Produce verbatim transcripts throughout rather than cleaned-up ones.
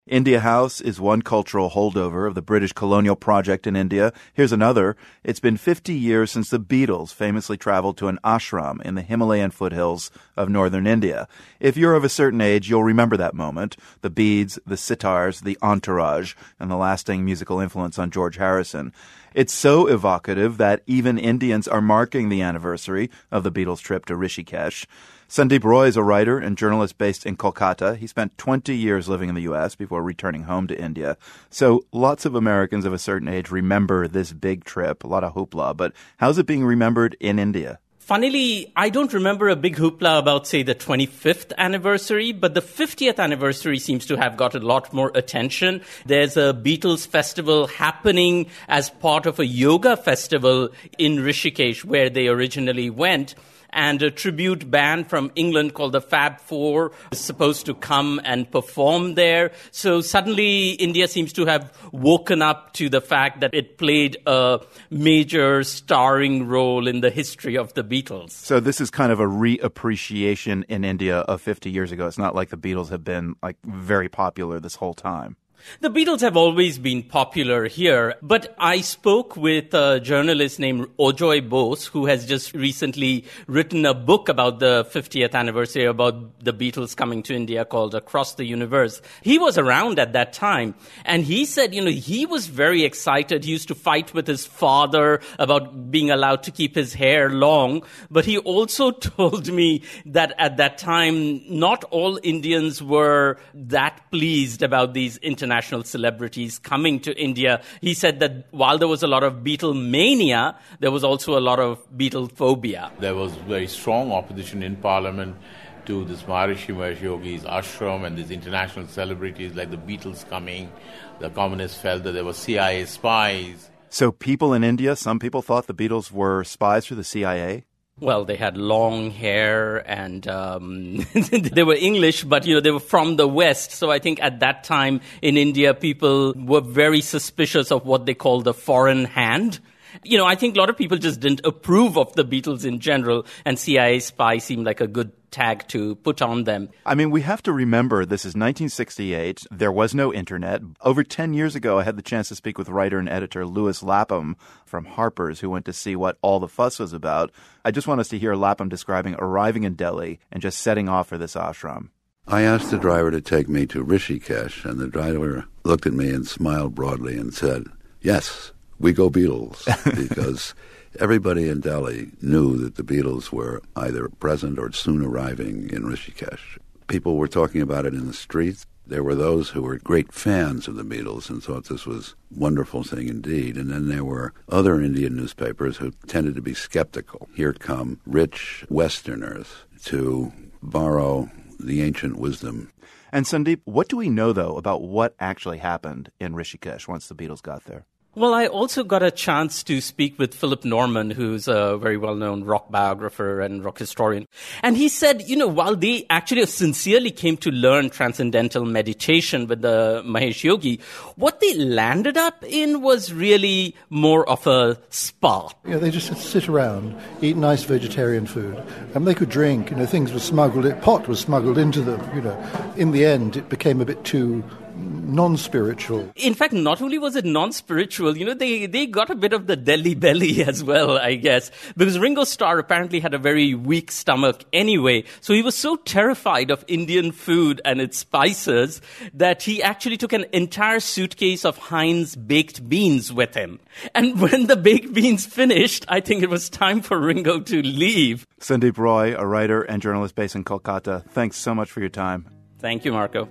India House is one cultural holdover of the British colonial project in India. Here's another. It's been fifty years since the Beatles famously traveled to an ashram in the Himalayan foothills of northern India. If you're of a certain age, you'll remember that moment. The beads, the sitars, the entourage, and the lasting musical influence on George Harrison. It's so evocative that even Indians are marking the anniversary of the Beatles' trip to Rishikesh. Sandeep Roy is a writer and journalist based in Kolkata. He spent twenty years living in the U S before returning home to India. So lots of Americans of a certain age remember this big trip, a lot of hoopla. But how's it being remembered in India? Funnily, I don't remember a big hoopla about, say, the twenty-fifth anniversary, but the fiftieth anniversary seems to have got a lot more attention. There's a Beatles festival happening as part of a yoga festival in Rishikesh, where they originally went. And a tribute band from England called the Fab Four is supposed to come and perform there. So suddenly India seems to have woken up to the fact that it played a major starring role in the history of the Beatles. So this is kind of a reappreciation in India of fifty years ago. It's not like the Beatles have been like very popular this whole time. The Beatles have always been popular here, but I spoke with a journalist named Ojoy Bose, who has just recently written a book about the fiftieth anniversary, about the Beatles coming to India, called Across the Universe. He was around at that time, and he said, you know, he was very excited. He used to fight with his father about being allowed to keep his hair long, but he also told me that at that time, not all Indians were that pleased about these international International celebrities coming to India. He said that while there was a lot of Beatle mania, there was also a lot of Beatle phobia. There was very strong opposition in Parliament to this Maharishi Mahesh Yogi's ashram and these international celebrities like the Beatles coming. The communists felt that there were C I A spies. So people in India, some people thought the Beatles were spies for the C I A? Well, they had long hair and um, they were English, but, you know, they were from the West. So I think at that time in India, people were very suspicious of what they call the foreign hand. You know, I think a lot of people just didn't approve of the Beatles in general, and C I A spy seemed like a good tag to put on them. I mean, we have to remember this is nineteen sixty-eight. There was no internet. Over ten years ago, I had the chance to speak with writer and editor Lewis Lapham from Harper's, who went to see what all the fuss was about. I just want us to hear Lapham describing arriving in Delhi and just setting off for this ashram. I asked the driver to take me to Rishikesh, and the driver looked at me and smiled broadly and said, "Yes, we go Beatles," because everybody in Delhi knew that the Beatles were either present or soon arriving in Rishikesh. People were talking about it in the streets. There were those who were great fans of the Beatles and thought this was a wonderful thing indeed. And then there were other Indian newspapers who tended to be skeptical. Here come rich Westerners to borrow the ancient wisdom. And Sandeep, what do we know, though, about what actually happened in Rishikesh once the Beatles got there? Well, I also got a chance to speak with Philip Norman, who's a very well-known rock biographer and rock historian. And he said, you know, while they actually sincerely came to learn transcendental meditation with the Mahesh Yogi, what they landed up in was really more of a spa. You know, they just sit around, eat nice vegetarian food, and they could drink. You know, things were smuggled, pot was smuggled into them. You know, in the end, it became a bit too non-spiritual. In fact, not only was it non-spiritual, you know, they, they got a bit of the Delhi belly as well, I guess, because Ringo Starr apparently had a very weak stomach anyway. So he was so terrified of Indian food and its spices that he actually took an entire suitcase of Heinz baked beans with him. And when the baked beans finished, I think it was time for Ringo to leave. Sandeep Roy, a writer and journalist based in Kolkata, thanks so much for your time. Thank you, Marco.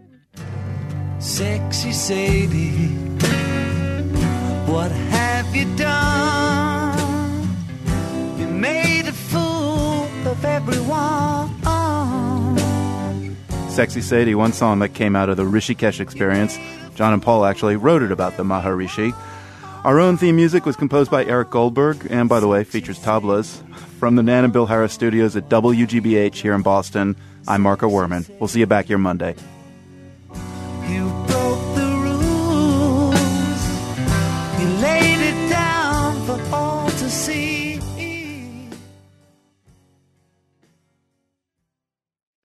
Sexy Sadie, what have you done? You made a fool of everyone. Sexy Sadie, one song that came out of the Rishikesh experience. John and Paul actually wrote it about the Maharishi. Our own theme music was composed by Eric Goldberg, and by the way, features tablas. From the Nan and Bill Harris studios at W G B H here in Boston, I'm Marco Werman. We'll see you back here Monday.